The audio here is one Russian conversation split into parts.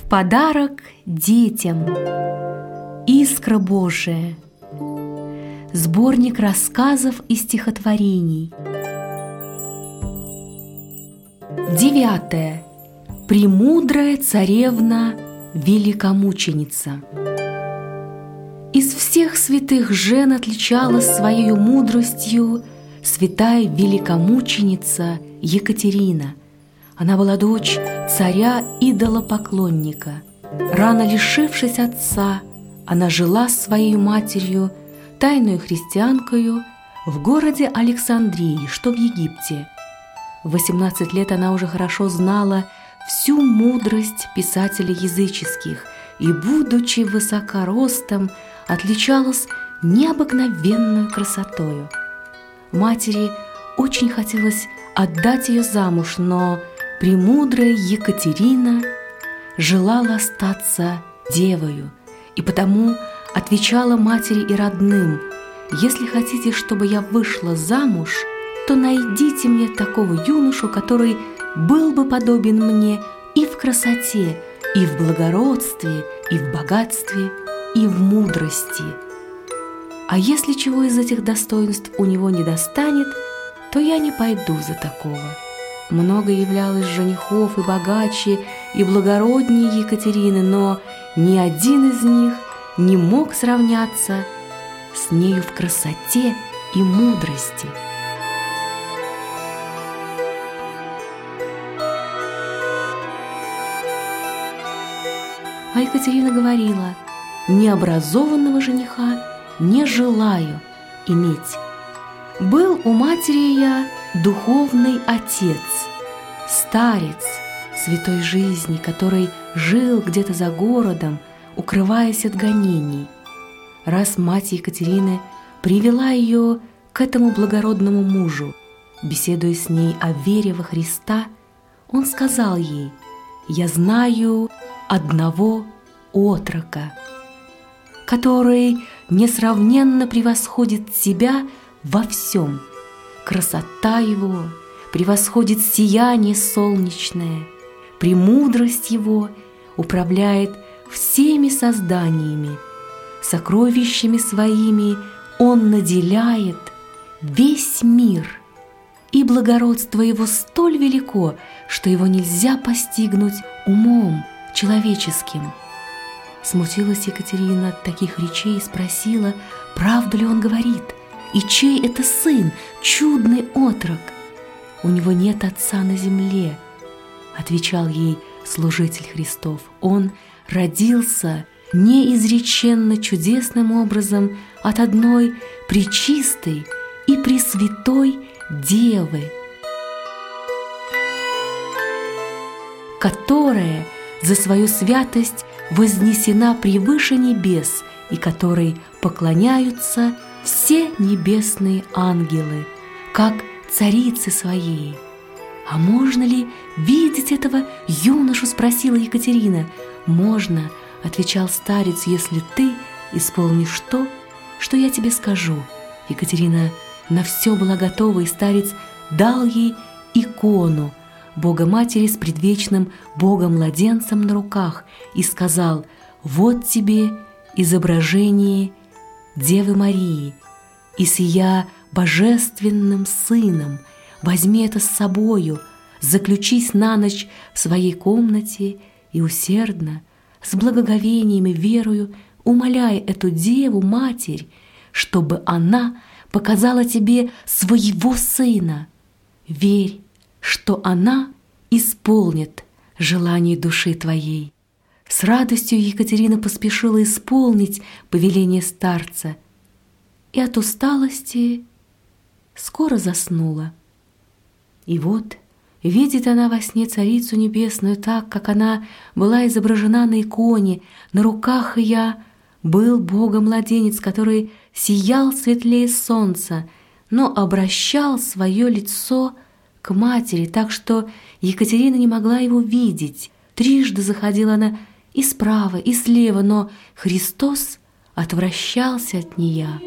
подарок детям. Искра Божия. Сборник рассказов и стихотворений. 9. Премудрая царевна великомученица. Из всех святых жен отличалась своей мудростью святая великомученица Екатерина. Она была дочь царя-идолопоклонника. Рано лишившись отца, она жила с своей матерью, тайную христианкою, в городе Александрии, что в Египте. В 18 лет она уже хорошо знала всю мудрость писателей языческих и, будучи высокоростом, отличалась необыкновенной красотою. Матери очень хотелось отдать ее замуж, но премудрая Екатерина желала остаться девою, и потому отвечала матери и родным: «Если хотите, чтобы я вышла замуж, то найдите мне такого юношу, который был бы подобен мне и в красоте, и в благородстве, и в богатстве, и в мудрости. А если чего из этих достоинств у него не достанет, то я не пойду за такого». Много являлось женихов и богаче, и благороднее Екатерины, но ни один из них не мог сравняться с нею в красоте и мудрости. А Екатерина говорила: «Необразованного жениха не желаю иметь. Был у матери я духовный отец, старец святой жизни, который жил где-то за городом, укрываясь от гонений. Раз мать Екатерины привела ее к этому благородному мужу, беседуя с ней о вере во Христа, он сказал ей: «Я знаю одного отрока, который несравненно превосходит себя во всем. Красота его превосходит сияние солнечное, премудрость его управляет всеми созданиями, сокровищами своими он наделяет весь мир, и благородство его столь велико, что его нельзя постигнуть умом человеческим». Смутилась Екатерина от таких речей и спросила, правду ли он говорит, и чей это сын, чудный отрок. «У него нет отца на земле», — отвечал ей служитель Христов. «Он родился неизреченно чудесным образом от одной пречистой и пресвятой Девы, которая за свою святость вознесена превыше небес и которой поклоняются все небесные ангелы, как царицы своей». «А можно ли видеть этого юношу?» — спросила Екатерина. «Можно», — отвечал старец, — «если ты исполнишь то, что я тебе скажу». Екатерина на все была готова, и старец дал ей икону Бога-Матери с предвечным Богом-младенцем на руках и сказал: «Вот тебе изображение Девы Марии, и сия божественным сыном возьми это с собою, заключись на ночь в своей комнате и усердно, с благоговением и верою умоляй эту Деву, Матерь, чтобы она показала тебе своего сына. Верь, что она исполнит желание души твоей». С радостью Екатерина поспешила исполнить повеление старца и от усталости скоро заснула. И вот видит она во сне Царицу Небесную так, как она была изображена на иконе. На руках ее был Бога-младенец, который сиял светлее солнца, но обращал свое лицо к матери, так что Екатерина не могла его видеть. Трижды заходила она и справа, и слева, но Христос отвращался от нее.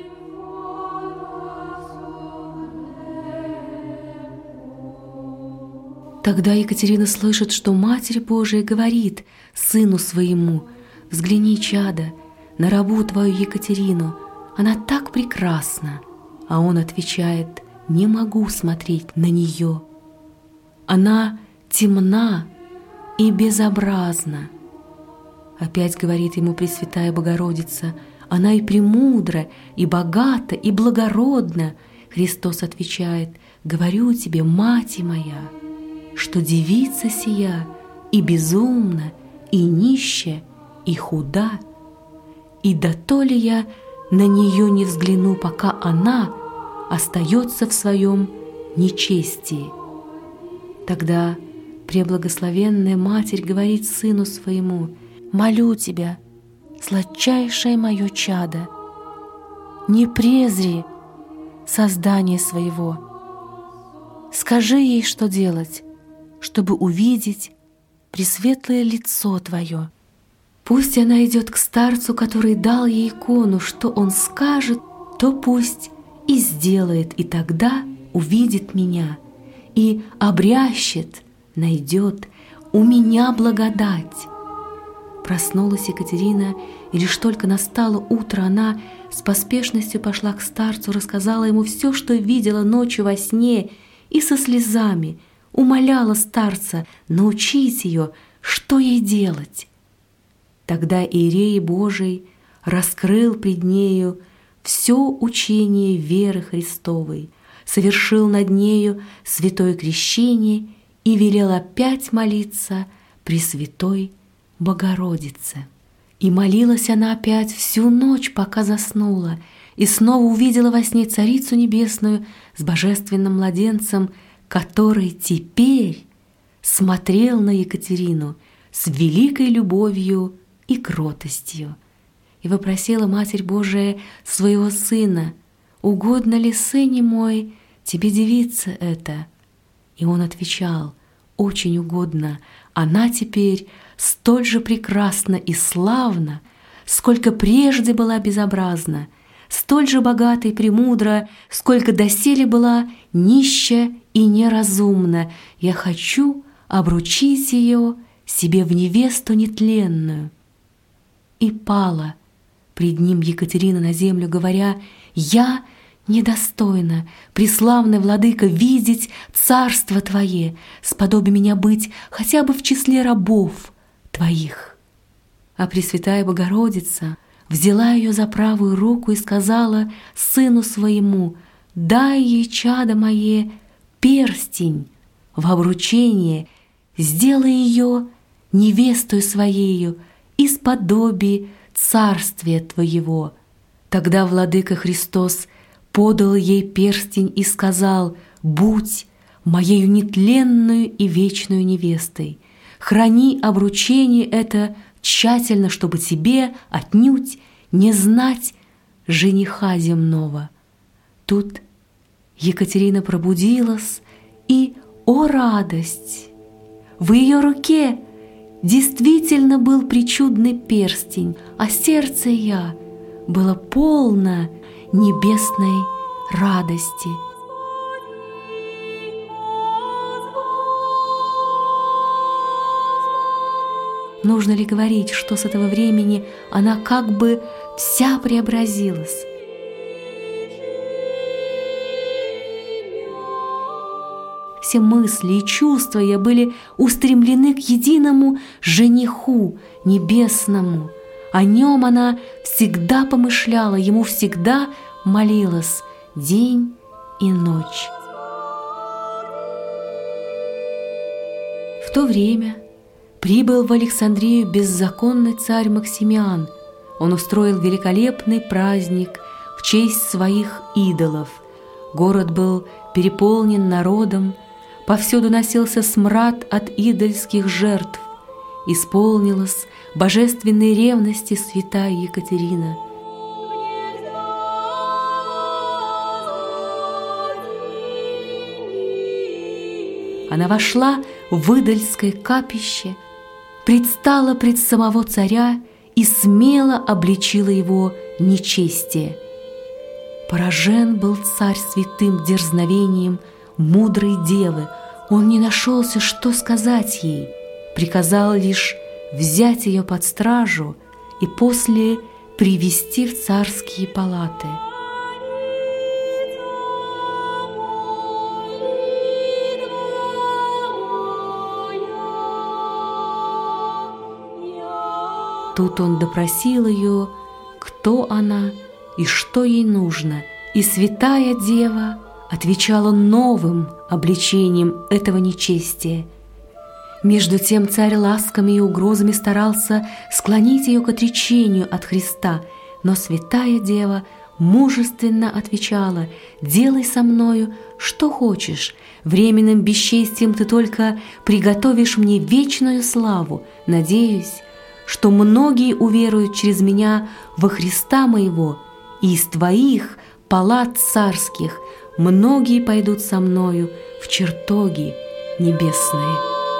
Тогда Екатерина слышит, что Матерь Божия говорит сыну своему: «Взгляни, чадо, на рабу твою Екатерину, она так прекрасна». А он отвечает: «Не могу смотреть на нее. Она темна и безобразна». Опять говорит ему Пресвятая Богородица: «Она и премудра, и богата, и благородна». Христос отвечает: «Говорю тебе, мать моя, что девица сия и безумна, и нища, и худа, и да то ли я на нее не взгляну, пока она остается в своем нечестии». Тогда Преблагословенная Матерь говорит сыну своему: «Молю тебя, сладчайшее мое чадо, не презри создание своего. Скажи ей, что делать, чтобы увидеть пресветлое лицо твое. Пусть она идет к старцу, который дал ей икону, что он скажет, то пусть и сделает, и тогда увидит меня, и обрящет, найдет у меня благодать». Проснулась Екатерина, и лишь только настало утро, она с поспешностью пошла к старцу, рассказала ему все, что видела ночью во сне, и со слезами умоляла старца научить ее, что ей делать. Тогда Иерей Божий раскрыл пред нею все учение веры Христовой, совершил над нею святое крещение и велел опять молиться Пресвятой Богородице. И молилась она опять всю ночь, пока заснула, и снова увидела во сне Царицу Небесную с божественным младенцем, который теперь смотрел на Екатерину с великой любовью и кротостью. И вопросила Матерь Божия своего сына: «Угодно ли, сыне мой, тебе девица эта?» И он отвечал: «Очень угодно. Она теперь столь же прекрасна и славна, сколько прежде была безобразна, столь же богата и премудра, сколько доселе была нища и неразумна. Я хочу обручить ее себе в невесту нетленную». И пала пред ним Екатерина на землю, говоря: «Я недостойна, преславный владыка, видеть царство Твое, сподоби меня быть хотя бы в числе рабов Твоих». А Пресвятая Богородица взяла ее за правую руку и сказала сыну своему: «Дай ей, чадо мое, перстень в обручение, сделай ее невестою своею из подобия царствия Твоего». Тогда Владыка Христос подал ей перстень и сказал: «Будь моею нетленную и вечную невестой, храни обручение это тщательно, чтобы тебе отнюдь не знать жениха земного». Тут Екатерина пробудилась, и, о радость, в ее руке действительно был причудный перстень, а сердце ее было полно небесной радости. Нужно ли говорить, что с этого времени она как бы вся преобразилась? Все мысли и чувства ее были устремлены к единому жениху небесному. О нем она всегда помышляла, ему всегда молилась день и ночь. В то время прибыл в Александрию беззаконный царь Максимиан. Он устроил великолепный праздник в честь своих идолов. Город был переполнен народом, повсюду носился смрад от идольских жертв. Исполнилась божественной ревности святая Екатерина. Она вошла в идольское капище, предстала пред самого царя и смело обличила его нечестие. Поражен был царь святым дерзновением мудрой девы, Он не нашелся, что сказать ей, приказал лишь взять ее под стражу и после привести в царские палаты. Тут он допросил ее, кто она и что ей нужно, и святая дева отвечала новым обличением этого нечестия. Между тем царь ласками и угрозами старался склонить ее к отречению от Христа, но святая дева мужественно отвечала: «Делай со мною, что хочешь, временным бесчестием ты только приготовишь мне вечную славу. Надеюсь, что многие уверуют через меня во Христа моего, и из твоих палат царских многие пойдут со мною в чертоги небесные».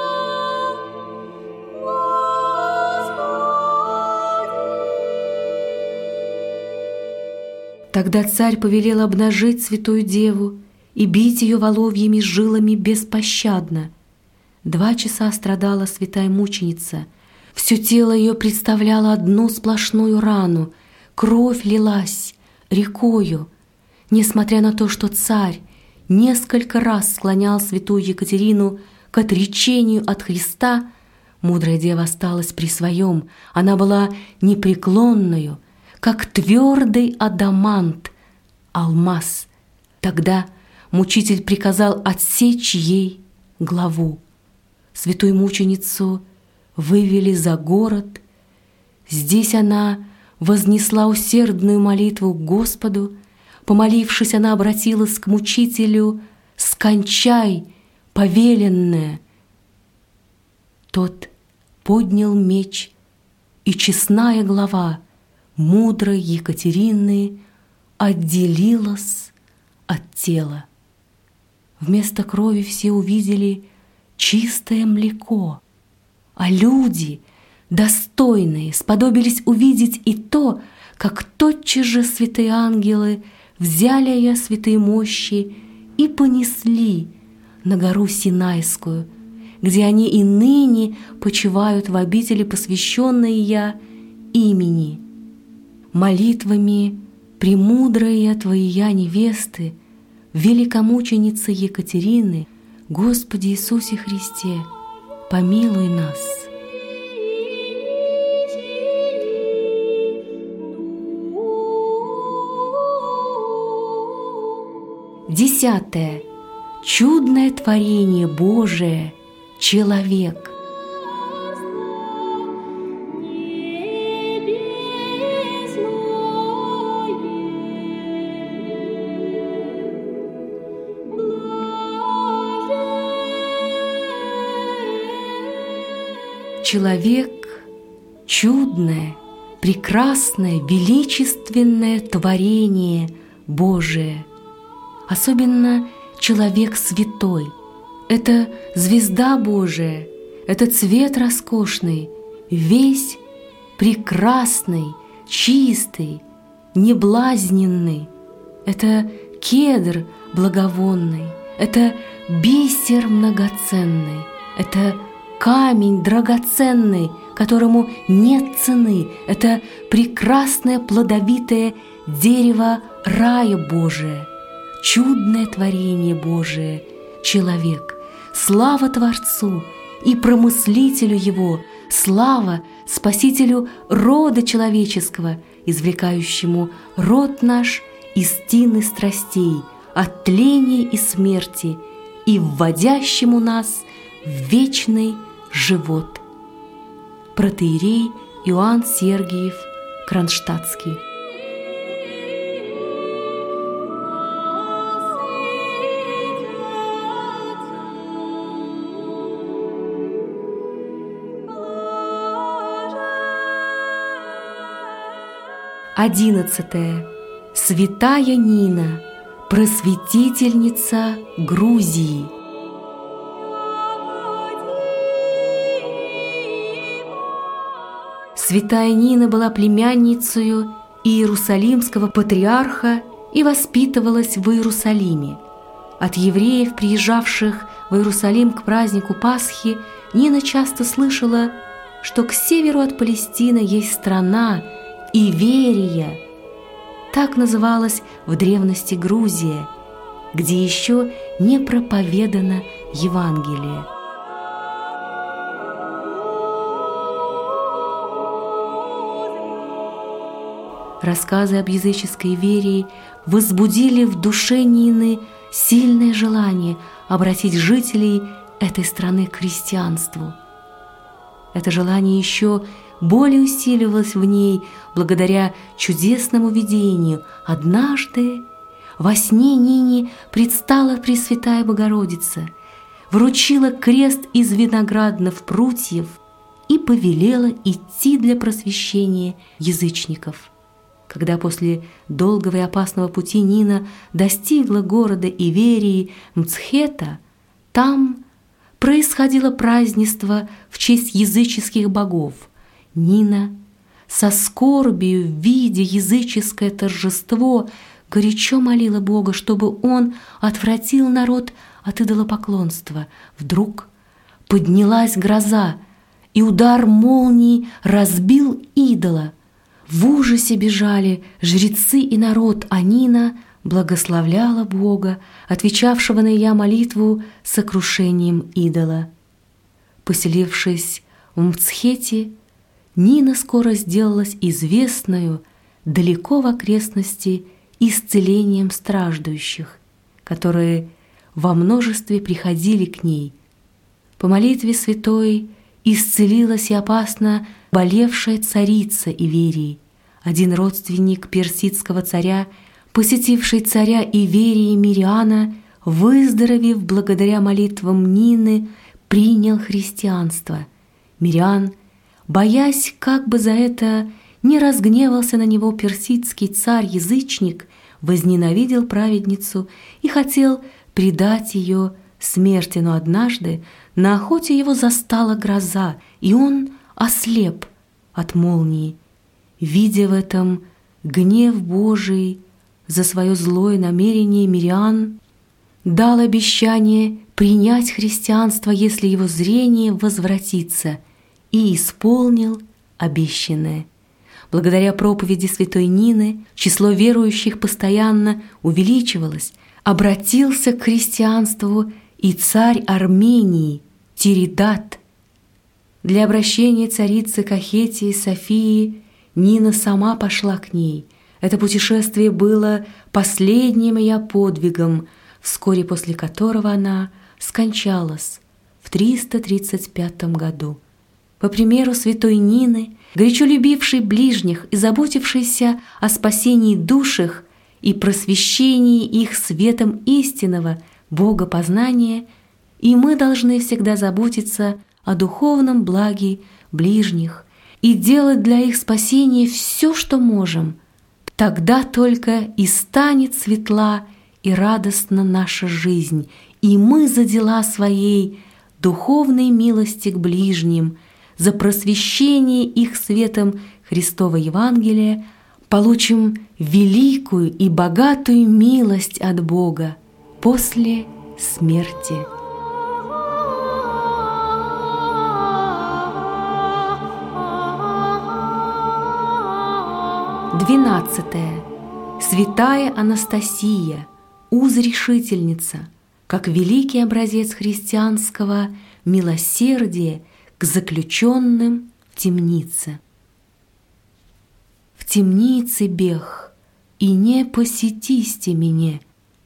Тогда царь повелел обнажить святую деву и бить ее воловьими жилами беспощадно. 2 часа страдала святая мученица. Все тело ее представляло одну сплошную рану, кровь лилась рекою. Несмотря на то, что царь несколько раз склонял святую Екатерину к отречению от Христа, мудрая дева осталась при своем. Она была непреклонною, как твердый адамант, алмаз. Тогда мучитель приказал отсечь ей главу. Святую мученицу вывели за город. Здесь она вознесла усердную молитву к Господу. Помолившись, она обратилась к мучителю: «Скончай, повеленное!» Тот поднял меч, и честная глава мудрой Екатерины отделилась от тела. Вместо крови все увидели чистое млеко, а люди, достойные, сподобились увидеть и то, как тотчас же святые ангелы взяли ее святые мощи и понесли на гору Синайскую, где они и ныне почивают в обители, посвященной я имени. Молитвами премудрая Твоя невесты, великомученицы Екатерины, Господи Иисусе Христе, помилуй нас. Десятое. Чудное творение Божие — человек. Человек — чудное, прекрасное, величественное творение Божие. Особенно человек святой. Это звезда Божия, это цвет роскошный, весь прекрасный, чистый, неблазненный. Это кедр благовонный, это бисер многоценный, это камень драгоценный, которому нет цены, это прекрасное плодовитое дерево рая Божия, чудное творение Божие, человек. Слава Творцу и промыслителю Его, слава Спасителю рода человеческого, извлекающему род наш из тины страстей, от тления и смерти, и вводящему нас в вечный живот. Протоиерей Иоанн Сергиев Кронштадтский. Одиннадцатое. Святая Нина, просветительница Грузии. Святая Нина была племянницею Иерусалимского патриарха и воспитывалась в Иерусалиме. От евреев, приезжавших в Иерусалим к празднику Пасхи, Нина часто слышала, что к северу от Палестины есть страна Иверия. Так называлась в древности Грузия, где еще не проповедано Евангелие. Рассказы об языческой Иверии возбудили в душе Нины сильное желание обратить жителей этой страны к христианству. Это желание еще более усиливалось в ней благодаря чудесному видению. Однажды во сне Нине предстала Пресвятая Богородица, вручила крест из виноградных прутьев и повелела идти для просвещения язычников. Когда после долгого и опасного пути Нина достигла города Иверии Мцхета, там происходило празднество в честь языческих богов. Нина, со скорбию видя языческое торжество, горячо молила Бога, чтобы он отвратил народ от идолопоклонства. Вдруг поднялась гроза, и удар молнии разбил идола. В ужасе бежали жрецы и народ, а Нина благословляла Бога, отвечавшего на ее молитву сокрушением идола. Поселившись в Мцхете, Нина скоро сделалась известною далеко в окрестности исцелением страждущих, которые во множестве приходили к ней. По молитве святой исцелилась и опасно болевшая царица Иверии. Один родственник персидского царя, посетивший царя Иверии Мириана, выздоровев благодаря молитвам Нины, принял христианство. Мириан, боясь, как бы за это не разгневался на него персидский царь-язычник, возненавидел праведницу и хотел предать ее смерти, но однажды на охоте его застала гроза, и он ослеп от молнии. Видя в этом гнев Божий за свое злое намерение, Мириан дал обещание принять христианство, если его зрение возвратится, и исполнил обещанное. Благодаря проповеди святой Нины число верующих постоянно увеличивалось. Обратился к христианству и царь Армении Тиридат. Для обращения царицы Кахетии Софии Нина сама пошла к ней. Это путешествие было последним ее подвигом, вскоре после которого она скончалась в 335 году. По примеру святой Нины, горячо любившей ближних и заботившейся о спасении душ их и просвещении их светом истинного богопознания, и мы должны всегда заботиться о духовном благе ближних и делать для их спасения все, что можем. Тогда только и станет светла и радостна наша жизнь, и мы за дела своей духовной милости к ближним, за просвещение их светом Христова Евангелия получим великую и богатую милость от Бога после смерти. 12. Святая Анастасия, узрешительница, как великий образец христианского милосердия к заключенным в темнице. В темнице бег, и не посетисте меня.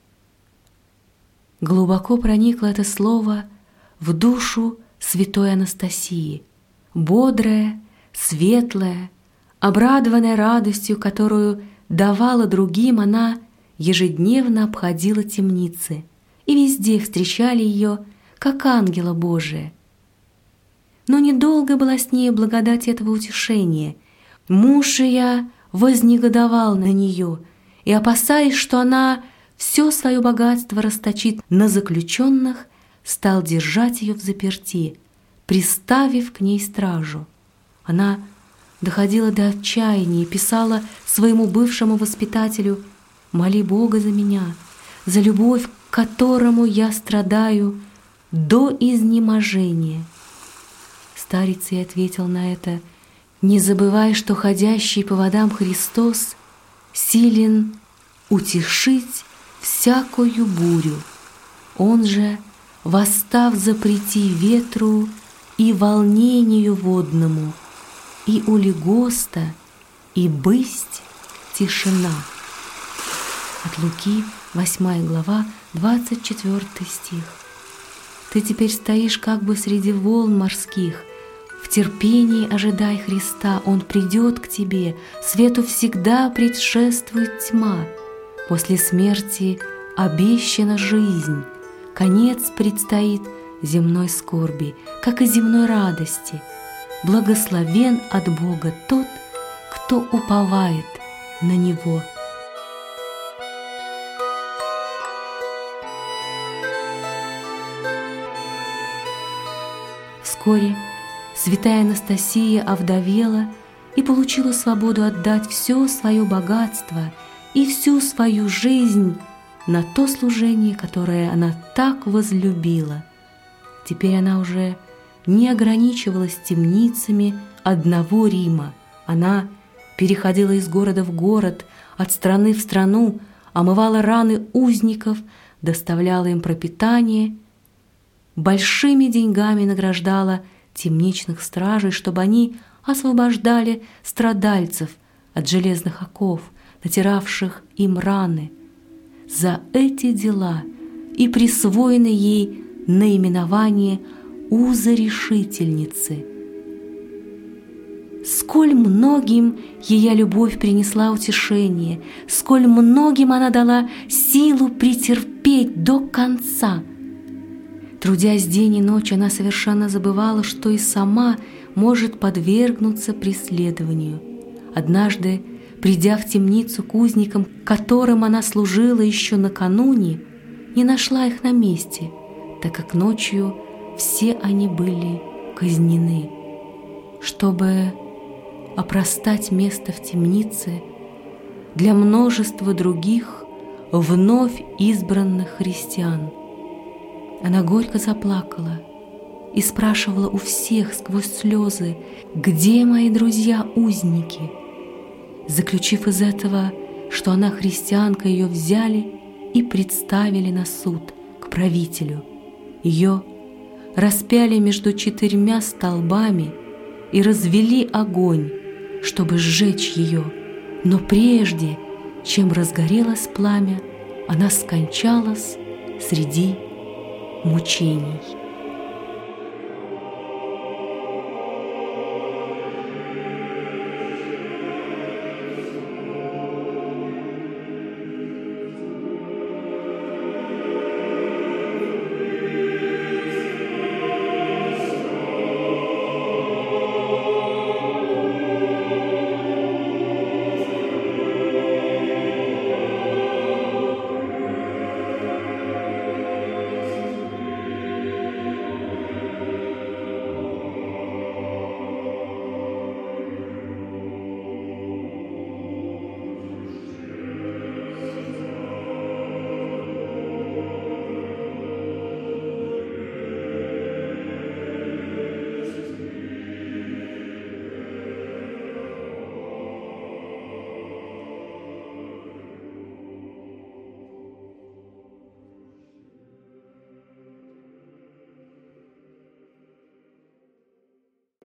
Глубоко проникло это слово в душу святой Анастасии, бодрая, светлая, обрадованная радостью, которую давала другим, она ежедневно обходила темницы, и везде встречали ее, как ангела Божия. Но недолго была с ней благодать этого утешения. Муж ее вознегодовал на нее, и, опасаясь, что она все свое богатство расточит на заключенных, стал держать ее в заперти, приставив к ней стражу. Она доходила до отчаяния и писала своему бывшему воспитателю: «Моли Бога за меня, за любовь, которому я страдаю до изнеможения». Старец ей ответил на это: «Не забывай, что ходящий по водам Христос силен утешить всякую бурю. Он же, восстав, запрети ветру и волнению водному, и улегоста, и бысть тишина». От Луки, 8 глава, 24 стих. Ты теперь стоишь как бы среди волн морских. В терпении ожидай Христа, Он придет к тебе, свету всегда предшествует тьма. После смерти обещана жизнь, конец предстоит земной скорби, как и земной радости. Благословен от Бога тот, кто уповает на Него. Вскоре святая Анастасия овдовела и получила свободу отдать все свое богатство и всю свою жизнь на то служение, которое она так возлюбила. Теперь она уже не ограничивалась темницами одного Рима. Она переходила из города в город, от страны в страну, омывала раны узников, доставляла им пропитание, большими деньгами награждала темничных стражей, чтобы они освобождали страдальцев от железных оков, натиравших им раны. За эти дела и присвоено ей наименование узорешительницы. Сколь многим ее любовь принесла утешение, сколь многим она дала силу претерпеть до конца. Трудясь день и ночь, она совершенно забывала, что и сама может подвергнуться преследованию. Однажды, придя в темницу к узникам, которым она служила еще накануне, не нашла их на месте, так как ночью все они были казнены. Чтобы опростать место в темнице для множества других вновь избранных христиан, она горько заплакала и спрашивала у всех сквозь слезы: «Где мои друзья-узники?» Заключив из этого, что она христианка, ее взяли и представили на суд к правителю. Ее распяли между 4 столбами и развели огонь, чтобы сжечь ее. Но прежде, чем разгорелось пламя, она скончалась среди мучений.